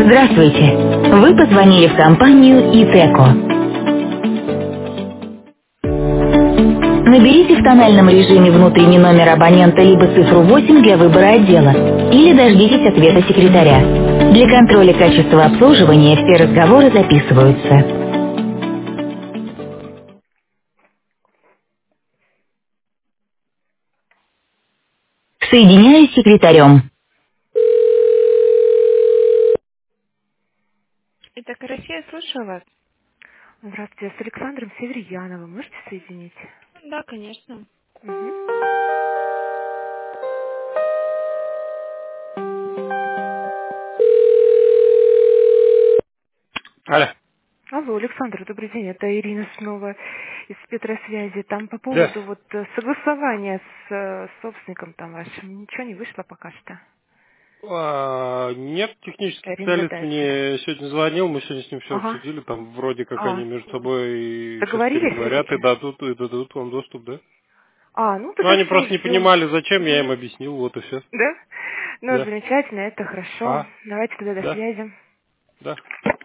Здравствуйте. Вы позвонили в компанию ИТЭКО. Наберите в тональном режиме внутренний номер абонента либо цифру 8 для выбора отдела, или дождитесь ответа секретаря. Для контроля качества обслуживания все разговоры записываются. Соединяюсь с секретарем. Итак, Россия, слушаю вас. Здравствуйте, с Александром Северьяновым. Можете соединить? Да, конечно. Мгм. Алло. Алло, Александр, добрый день. Это Ирина снова из Петросвязи. Там по Да. поводу согласования с собственником там вашим. Ничего не вышло пока что. Нет, технический специалист Арендодатель. мне сегодня звонил, мы сегодня с ним все Ага. обсудили, там вроде как они А, между собой сейчас договорились? переговорят и дадут вам доступ, да? Ну Ну, тогда они все, просто не все. понимали, зачем, я им объяснил, вот и все. Да? Ну, Да. замечательно, это хорошо. А, Давайте тогда до да, связи. да.